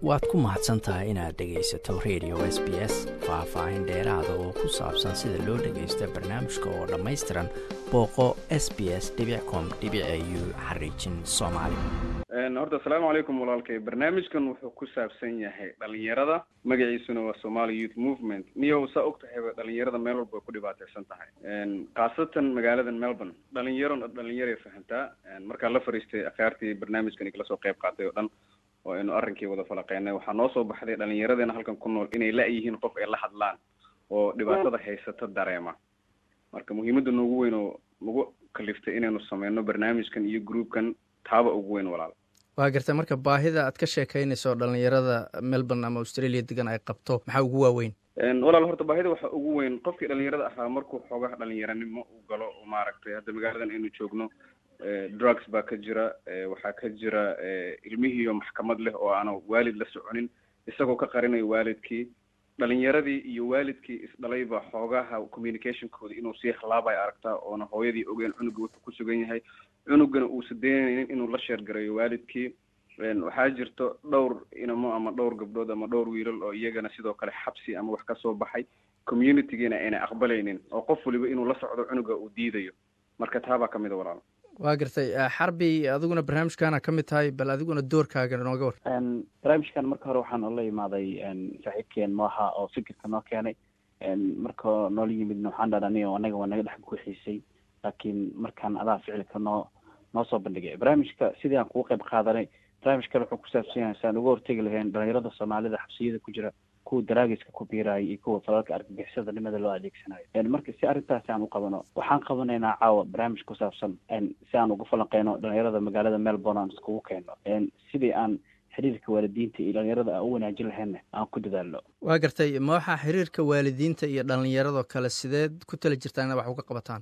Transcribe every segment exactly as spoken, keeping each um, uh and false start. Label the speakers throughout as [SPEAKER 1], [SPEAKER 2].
[SPEAKER 1] waad ku mahadsan tahay inaad dhegaysato radio S B S faahfaahin dheeraada oo ku saabsan sida loo dhagaysto barnaamijka oo dhammaystiran booqo s b s dot com dot a u xariijin soomaali.
[SPEAKER 2] horta asalaamu calaykum walaalkay. barnaamijkan wuxuu ku saabsan yahay dhalinyarada, magaciisuna waa Somali Youth Movement. niyow saa og tahay dhalinyarada meel walba ku dhibaataysan tahay, khaasatan magaalada Melbourne. dhalinyaro dhalinyaro fahantaa markaa la fariistay akhyaartii barnaamijkan kala soo qayb qaatay oo dhan oo aynu arrinkii wada falaqeynay, waxaa noo soo baxday dhalinyaradeenna halkan ku nool inay la yihiin qof ay la hadlaan oo dhibaatada haysata dareema. marka muhiimadda noogu weyn oo nagu kaliftay inaynu sameyno barnaamijkan iyo groupkan taaba ugu weyn walaal.
[SPEAKER 1] waa gartay marka baahida aad ka sheekaynayso dhalinyarada Melbourne ama Australia degan ay qabto maxaa ugu waaweyn?
[SPEAKER 2] walaal horta baahida waxaa ugu weyn qofkii dhalinyarada ahaa markuu xoogaha dhalinyaranimo u galo oo maaragtay hadda magaaladan aynu joogno drugs baa ka jira, waxaa ka jira ilmihiiyo maxkamad leh oo aana waalid la soconin isagoo ka qarinayo waalidkii. dhalinyaradii iyo waalidkii isdhalay baa xoogaha communicationkooda inuu sii halaabay aragtaa oona hooyadii ogeen cunuga wuxuu ku sugan yahay, cunugana uusa daynaynin inuu la sheergareeyo waalidkii. waxaa jirto dhowr inamo ama dhowr gabdhood ama dhowr wiilal oo iyagana sidoo kale xabsi ama wax ka soo baxay, communitygiina ayna aqbalaynin oo qof waliba inuu la socdo cunuga uu diidayo. marka taabaa ka mid a walaal.
[SPEAKER 1] waa gartay xarbi, adiguna barnaamijkaana ka mid tahay, bal adiguna doorkaaga nooga war.
[SPEAKER 3] barnaamijkan marka hore waxaan ola imaaday saaxiibkeen nooha oo fikirka noo keenay. marka noola yimidna waxaan dhan anaga waa naga dhex guuxiisay, laakiin markaan adaa ficilka noo noo soo bandhigay barnaamijka sidii aan kugu qayb qaadanay. barnaamijkan wuxuu ku saabsan yahay si aan uga hortegi lahayn dhalinyarada Soomaalida xabsiyada ku jira, kuwa daraagiska ku biiraya iyo kuwa falalka argagixisada nimada loo adeegsanayo. marka si arrintaasi aan u qabano waxaan qabanaynaa caawa barnaamij ku saabsan si aan uga falanqeyno dhalinyarada magaalada Melbourne aan iskugu keeno sidii aan xiriirka waalidiinta iyo dhalinyarada aan u wanaajin lahaynna aan ku dadaalno.
[SPEAKER 1] waa gartay ma waxaa xiriirka waalidiinta iyo dhalinyarado kale sideed ku tala jirtaan inaad wax uga qabataan?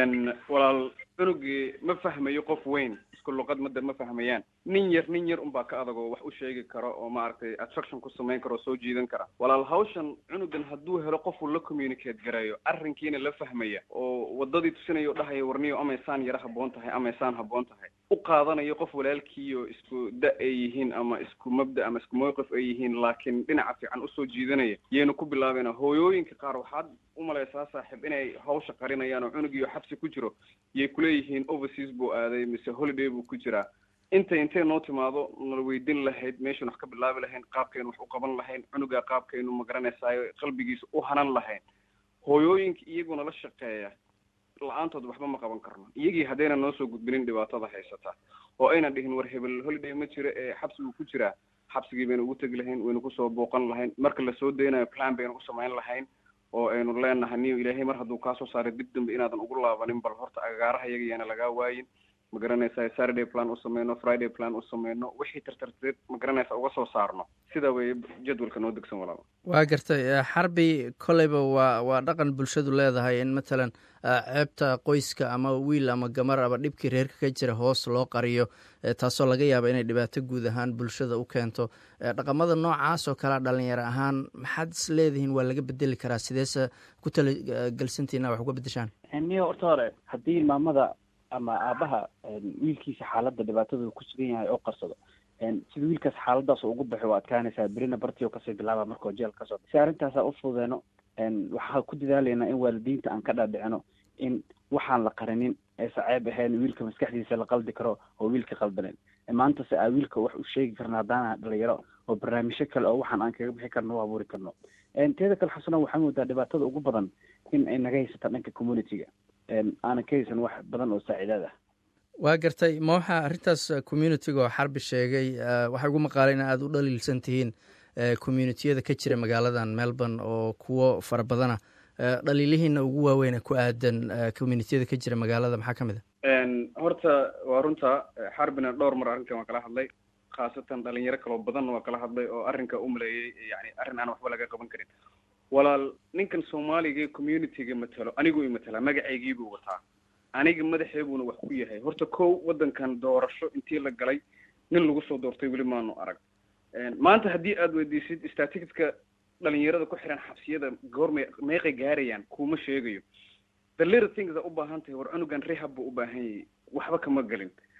[SPEAKER 2] walaal cunugii ma fahmayo qof weyn, isku luqad mada ma fahmayaan. nin yar nin yar unbaa ka adag oo wax u sheegi karo oo maaragtay attraction ku samayn karo oo soo jiidan kara. walaal hawshan cunugan hadduu helo qof uu la communicate gareeyo, arrinkiina la fahmaya oo wadadii tusinayo dhahaya warniyo amaysaan yara haboon tahay amaysaan haboon tahay, u qaadanayo qof walaalkiiyo isku da ay yihiin ama isku mabda ama isku mowqif ay yihiin, laakiin dhinaca fiican usoo jiidanaya yaynu ku bilaabena. hooyooyinka qaar waxaad umalaysaa saaxiib inay hawsha qarinayaan oo cunugiyo xabsi ku jiro yay kuleeyihiin overseas buu aaday mise holiday buu ku jiraa. intay intay noo timaado nala weydin lahayd meeshan wax ka bilaabi lahayn, qaabkaynu wax u qaban lahayn, cunuga qaabkaynu magaranaysayo qalbigiisa u hanan lahayn. hooyooyinka iyaguna la shaqeeya la-aantood waxba ma qaban karno. iyagii haddayna noo soo gudbinin dhibaatada haysata oo ayna dhihin war hebel holiday ma jira ee xabsi buu ku jiraa, xabsigii baynu ugu tegi lahayn, waynu kusoo booqan lahayn. marka lasoo daynayo plan baynu u samayn lahayn oo aynu leenahay niyo ilaahay mar hadduu kaasoo saaray dib dambe inaadan ugu laabanin, bal horta agaaraha iyaga yaana lagaa waayin. ma garanaysaa Saturday plan u sameyno, Friday plan u sameyno, wixii tartarteed ma garanaysaa uga soo saarno. sida way jadwalka noo degsan walaal.
[SPEAKER 1] waa gartay xarbi, kolleyba waa waa dhaqan bulshadu leedahay in matalan ceebta qoyska ama wiil ama gamar ama dhibkii reerka ka jira hoos loo qariyo, taasoo laga yaaba inay dhibaato guud ahaan bulshada u keento. dhaqamada noocaas oo kale dhalinyaro ahaan maxaad is leedihiin waa laga bedeli karaa? sideese ku talagelsantiina wax uga bedeshaan?
[SPEAKER 3] niyo horta hore haddii maamada ama aabaha wiilkiisa xaaladda dhibaatada ku sugan yahay oo qarsado, sida wiilkaas xaaladaas ugu baxo waa adkaanaysaa. berina bartiyo kasii bilaaba markoo jeel ka soo si arrintaasa u fududeeno. waxaa ku dadaalaynaa in waalidiinta aan ka dhaadhicino in waxaan la qarinin aysa ceeb ahayn, wiilka maskaxdiisa la qaldi karo oo wiilka qaldanen. maantase aa wiilka wax u sheegi karna haddaana dhalinyaro oo barnaamijyo kale oo waxaan aan kaga bixi karno u abuuri karno. teeda kale xasana waxaa moodaa dhibaatada ugu badan in ay naga haysataa dhanka communityga, aanan ka haysan wax badan oo saaciidaad ah.
[SPEAKER 1] waa gartay ma waxaa arrintaas communityga oo xarbi sheegay waxay ugu maqaalay in aada u dhaliilsan tihiin communitiyada ka jira magaaladan Melbourne oo kuwo fara badana. dhaliilihiina ugu waaweyn ku aadan communitiyada ka jira magaalada maxaa ka mid
[SPEAKER 2] a? horta waa runta xarbina dhowr mar arrinkan waa kala hadlay, khaasatan dhalinyaro kaloo badanna waa kala hadlay oo arrinka u maleeyey yani arrin aan waxba laga qaban karin. walaal ninkan Soomaaliga communityga matalo anigu i matala, magacaygiibuu wataa, aniga madaxeebuuna wax ku yahay. horta kow wadankan doorasho intii la galay nin lagu soo doortay weli maanu arag. maanta haddii aada weydiisid statistics-ka dhalinyarada ku xiran xabsiyada goormay meeqay gaarayaan kuma sheegayo. the little things u baahan tahay war cunugan rehab buu u baahan yahay, waxba kama gelin.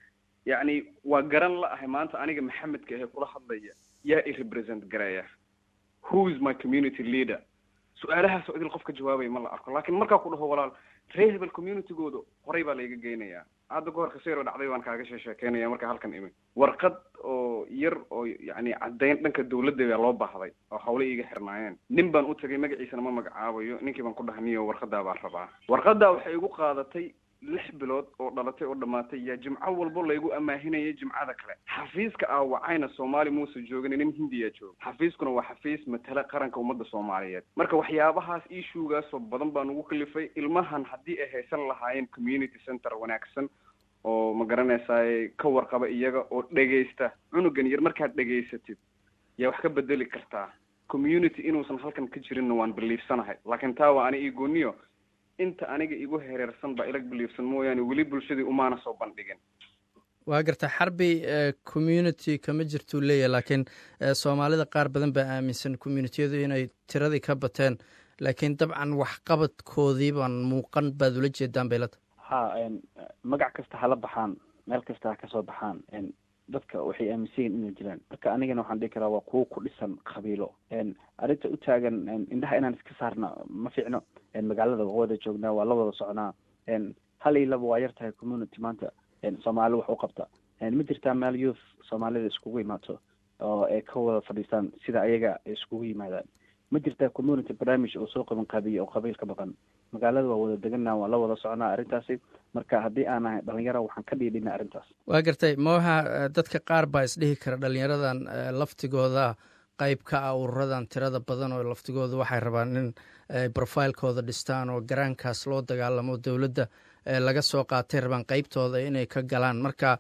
[SPEAKER 2] yacni waa garan la ahay maanta aniga maxamedka ahe kula hadlaya yaa i represent garaya, who is my community leader? su-aalahaas oo idil qofka jawaabaya ma la arko. laakiin markaa ku dhaho walaal reer hebel communitygooda horay baa layga geynaya, hadda kahor kaseero dhacday waan kaaga sheekeynaya markaa halkan imin warqad oo yar oo yacni caddayn dhanka dawladda baa loo baahday oo hawle iiga xirnaayeen. nin baan u tagay, magaciisana ma magacaabayo, ninkii baan ku dhahniyo warqadaa baan rabaa. warqadaa waxay igu qaadatay lix bilood oo dhalatay oo dhammaatay yaa jimco walbo laygu amaahinaya jimcada kale. xafiiska aawacayna soomaali muuse joogin, nin hindiya jooga. xafiiskuna waa xafiis matala qaranka ummadda soomaaliyeed. marka waxyaabahaas issuegaasoo badan baan ugu kalifay. ilmahan haddii ay haysan lahaayeen community center wanaagsan oo ma garanaysaay ka warqaba iyaga oo dhegaysta, cunugan yar markaad dhegaysatid yaa wax ka bedeli kartaa. community inuusan halkan ka jirinna waan biliifsanahay, laakiin taa waa ani ii gooniyo inta aniga igu hereersan baa ilag biliifsan mooyaane weli bulshadii umaana soo bandhigin.
[SPEAKER 1] waa garta xarbi community kama jirtuu leeyahay, laakiin soomaalida qaar badan baa aaminsan communitiyadu inay tiradii ka bateen, laakiin dabcan waxqabadkoodii baan muuqan baad ula jeedaan baylata.
[SPEAKER 3] ha magac kasta hala baxaan, meel kasta ha kasoo baxaan, dadka waxay aaminsan yihin inay jiraan. marka anigana waxaan dhihi karaa waa kuwo ku dhisan qabiilo. arrinta u taagan indhaha inaan iska saarna ma fiicno. magaalada waa wada joognaa, waa la wada soconaa. hal iyo laba waa yar tahay community maanta soomaali wax u qabta. ma jirtaa meel youth soomaalida iskugu imaato oo ay ka wada fadhiistaan sida ayaga ay iskugu yimaadaan? ma jirtaa community barnaamij oo soo qaban qaabiya oo qabiil ka baqan? magaalada waa wada deganaa, waa la wada soconaa arrintaasi. marka haddii aan ahay dhalinyaro waxaan ka dhiidhinaa arrintaas.
[SPEAKER 1] waa gartay mawaha dadka qaar baa isdhihi kara dhalinyaradan laftigooda qayb ka ah ururadan tirada badan oo laftigooda waxay rabaan in profilekooda dhistaan oo garaankaas loo dagaalamo dowladda laga soo qaatay rabaan qaybtooda inay ka galaan. marka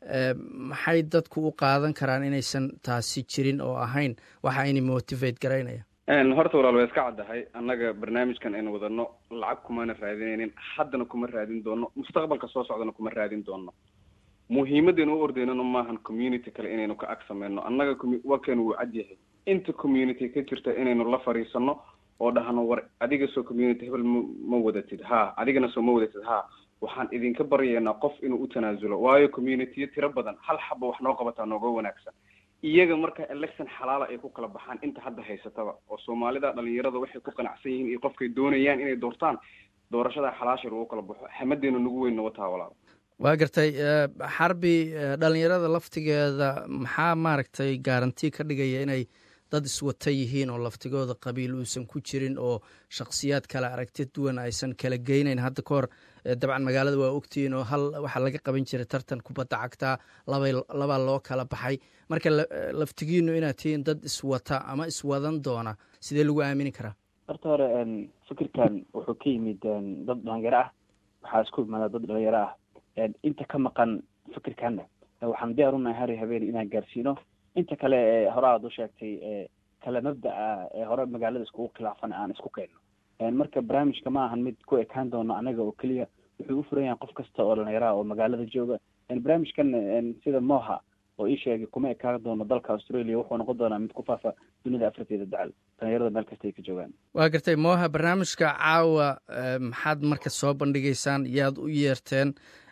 [SPEAKER 1] maxay dadku u qaadan karaan inaysan taasi jirin oo ahayn waxa inay motivate garaynaya?
[SPEAKER 2] horta walaal waa iska caddahay, annaga barnaamijkan aynu wadano lacag kumana raadinaynin, haddana kuma raadin doono, mustaqbalka soo socdana kuma raadin doono. muhiimadaynu u ordaynano maahan community kale inaynu ka ag sameyno. annaga wakeenu wuu cad yahay inta community ka jirta inaynu la fariisano oo dhahno war adiga soo community hebel ma wadatid, ha adigana soo ma wadatid, ha waxaan idinka baryaynaa qof inuu u tanaasulo, waayo communitiyo tiro badan hal xaba wax noo qabataa nooga wanaagsan. iyaga marka election xalaala ay ku kala baxaan inta hadda haysataba, oo soomaalida dhalinyarada waxay ku qanacsan yihiin iyo qofkay doonayaan inay doortaan, doorashada xalaasha lagu kala baxo. xamadeena nagu weyn wataa walaal.
[SPEAKER 1] waa gartay xarbi dhalinyarada laftigeeda maxaa maaragtay garanti ka dhigaya inay dad iswata yihiin oo laftigooda qabiil uusan ku jirin oo shakhsiyaad kala aragti duwan aysan kala geynayn? hadda ka hor dabcan magaalada waa ogtihiin oo hal waxaa laga qaban jiray tartan kubadda cagtaa, laba labaa loo kala baxay. marka laftigiinu inaad tihiin dad iswata ama iswadan doona sidee lagu aamini karaa?
[SPEAKER 3] horta hore fikirkan wuxuu ka yimid dad dhalinyaro ah, waxaa isku imaada dad dhalinyaro ah. inta ka maqan fikirkana waxaan diyaar unahay hari habeen inaan gaarsiino. inta kale hore aad u sheegtay kala mabda'a ee hore magaalada iskugu khilaafan aan isku keenno. marka barnaamijka ma ahan mid ku ekaan doono anaga oo keliya, wuxuu u furan yahay qof kasta oo dhalinyaro oo magaalada jooga. barnaamijkan sida moha oo ii sheegay kuma ekaan doono dalka Australia, wuxuu noqon doonaa mid ku faafa dunida afarteeda dacal, dhalinyarada meel kasta ay ka joogaan.
[SPEAKER 1] waa gartay moha, barnaamijka caawa maxaad marka soo bandhigaysaan, yaad u yeerteen,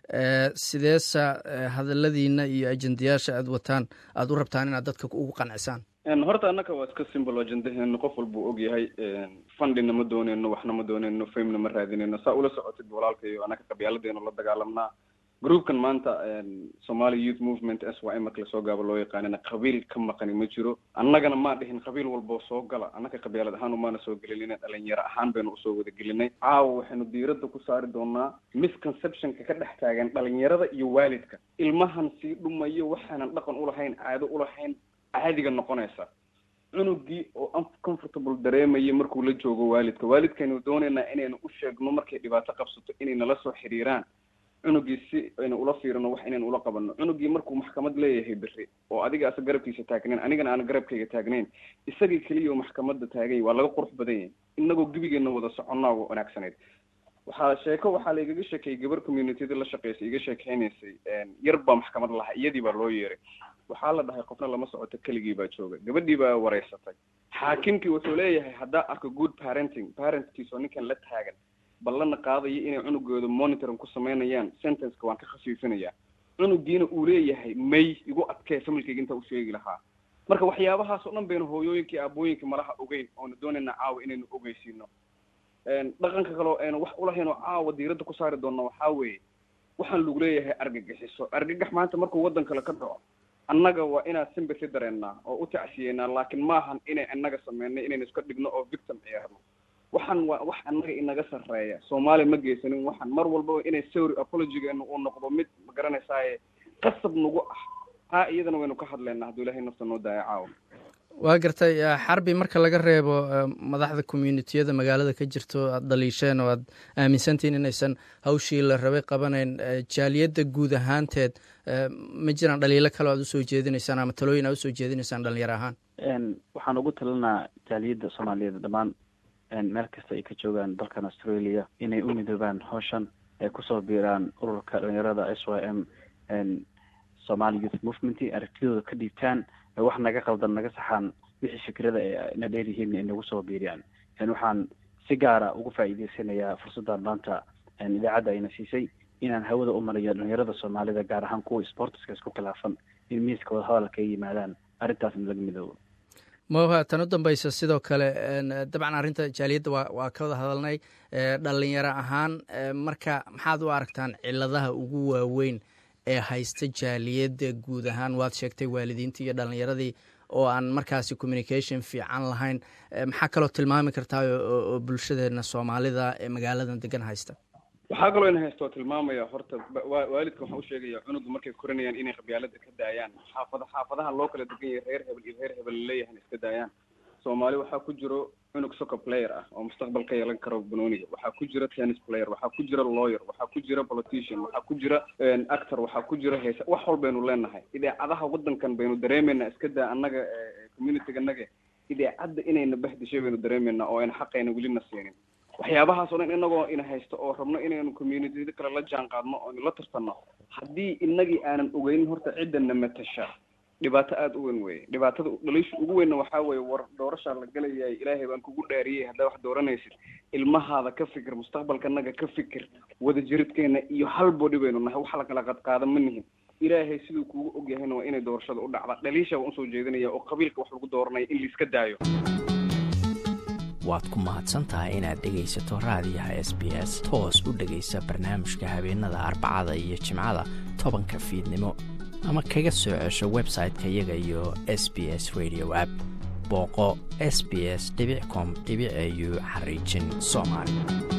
[SPEAKER 1] sideesa hadaladiina iyo ajendayaasha aad wataan aad u rabtaan inaad dadka ugu qancisaan?
[SPEAKER 2] horta annaka waa iska simple ajendaheenu qof walba u og yahay. fundina ma dooneyno, waxna ma dooneyno, famena ma raadineyno. saa ula socotid walaalkayo annaka qabyaaladeenu la dagaalamnaa. groupkan maanta Somali Youth Movement S Y M marka lasoo gaabo loo yaqaanina qabiil ka maqani ma jiro. annagana ma dhihin qabiil walbo soo gala, annaka qabyaalad ahaan umaana soo gelinin, dhalinyaro ahaan baynu usoo wada gelinay. caawa waxaynu diiradda ku saari doonaa misconceptionka ka dhex taagan dhalinyarada iyo waalidka. ilmahan sii dhumayo waxaanan dhaqan ulahayn, caado ulahayn, caadiga noqonaysa. cunugii oo uncomfortable dareemaya markuu la joogo waalidka. waalidkaynu doonaynaa inaynu u sheegno markay dhibaato qabsato inay nala soo xiriiraan. cunugii si aynu ula fiirino wax inaynu ula qabano. cunugii markuu maxkamad leeyahay berri oo adiga asa garabkiisa taagnayn, anigana aan garabkayga taagnayn, isagii keliya oo maxkamadda taagay waa laga qurux badan yahay. inagoo gebigeena wada soconnaa waa wanaagsanayd. waxaa sheeko waxaa la igaga sheekeeyey gabar communitida la shaqaysay iga sheekeynaysay, yar baa maxkamad lahaa, iyadii baa loo yeeray. waxaa la dhahay qofna lama socoto, keligii baa jooga. gabadhii baa wareysatay. xaakimkii wuxuu leeyahay haddaa arko good parenting, parentkiisoo ninkan la taagan ballana qaadaya inay cunugooda monitoring ku sameynayaan, sentenceka waan ka khafiifinayaa. cunugiina uu leeyahay may igu adkee familkayga inta u sheegi lahaa marka waxyaabahaas oo dhan baynu hooyooyinkii aabooyinkii malaha ogeyn oonu doonayna caawa inaynu ogeysiino dhaqanka kaloo aynu wax ulahayn oo caawa diiradda ku saari doonna waxaa weeye waxaan lagu leeyahay argagixiso argagax maanta markuu waddan kale ka dhaco annaga waa inaan sympathy dareennaa oo u tacsiyeynaa laakiin maahan inay annaga sameynay inaynu iska dhigno oo victim ciyaarno waxaan waa wax annaga inaga sarreeya soomaaliya ma geysanin waxaan mar walbaba inay sorry apologygeenu uu noqdo mid ma garanaysaaye qasab nagu ah haa iyadana waynu ka hadlaynaa hadduu ilaahay nafta noo daaya caawa
[SPEAKER 1] waa gartay xarbi marka laga reebo madaxda communitiyada magaalada ka jirto aada dhaliisheen oo aada aaminsantihiin inaysan hawshii la rabay qabanayn jaaliyadda guud ahaanteed ma jiraan dhaliilo kale o aad usoo jeedinaysaan ama talooyin aad usoo jeedinaysaan dhalinyaro ahaan
[SPEAKER 3] waxaan ugu talinaa jaaliyadda soomaaliyeed dhammaan meel kasta ay ka joogaan dalkan australia inay u midoobaan hawshan ay kusoo biiraan ururka dhalinyarada s y m somali youth movement aragtidooda ka dhiibtaan wax naga qaldan naga saxaan wixii fikrada na dheeryihiin inagu soo biiriyaan waxaan si gaara ugu faa'iideysanayaa fursaddan maanta idaacadda ayna siisay inaan hawada u mariyo dhalinyarada soomaalida gaar ahaan kuwa sportska isku khilaafan in miiska wada hadalka ay yimaadaan arrintaasna laga midoobo
[SPEAKER 1] mawha tan u dambaysa sidoo kale dabcan arrinta jaaliyadda waa waa ka wada hadalnay dhalinyaro ahaan marka maxaad u aragtaan ciladaha ugu waaweyn ee haysta jaaliyadda guud ahaan waad sheegtay waalidiintii iyo dhalinyaradii oo aan markaasi communication fiican lahayn maxaa kaloo tilmaami kartaa oo bulshadeena soomaalida ee magaaladan degan haysta
[SPEAKER 2] waxaa kaloo in haysto tilmaamaya horta waalidka waxaan u sheegaya cunugu markay korinayaan inay qabyaalada ka daayaan xaafada xaafadaha loo kala degan yahay reer hebel iyo reer hebel leeyahan iska daayaan soomaali waxaa ku jiro cunug soccer player ah oo mustaqbal ka yeelan karo banooniga waxaa ku jira tennis player waxaa ku jira lawyer waxaa ku jira politician waxaa ku jira actor waxaa ku jira heesa wax walbaynu leenahay idaacadaha waddankan baynu dareemaynaa iska daa annaga communityga annaga idaacadda inayna bahdishay baynu dareemaynaa oo ayna xaqayna welina siinin waxyaabahaas oo dhan inagoo ina haysto oo rabno inaynu communitida kale la jaan qaadno oo la tartanno haddii inagii aanan ogeynin horta ciddana matasha dhibaato aada u weyn weye dhibaatada dhaliisha ugu weynna waxaa weeye war doorashaa la gelayahay ilaahay baan kugu dhaariyey haddaa wax dooranaysid ilmahaada ka fikir mustaqbalkanaga ka fikir wadajiridkeena iyo hal body baynu nahay wax la kala qadqaada ma nihin ilaahay siduu kugu ogyahayna waa inay doorashada u dhacda dhaliisha waan usoo jeedinaya oo qabiilka wax lagu dooranaya in laiska daayo
[SPEAKER 4] waad ku mahadsantahay inaad dhegaysato raadiyaha s b s toos u dhegaysa barnaamijka habeenada arbacada iyo jimcada tobanka fiidnimo ama kaga soo cesho website-ka iyaga iyo s b s radio app booqo s b s dot com dot a u xariijin soomaali